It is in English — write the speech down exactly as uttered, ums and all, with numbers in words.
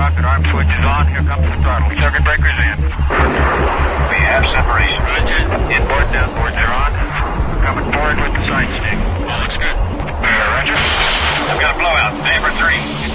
rocket arm switch is on. Here comes the throttle. Circuit breaker's in. We have separation. Roger. Inboard and outboards are on. Coming forward with the side stick. That looks good. Uh, roger. I've got a blowout. Neighbor three.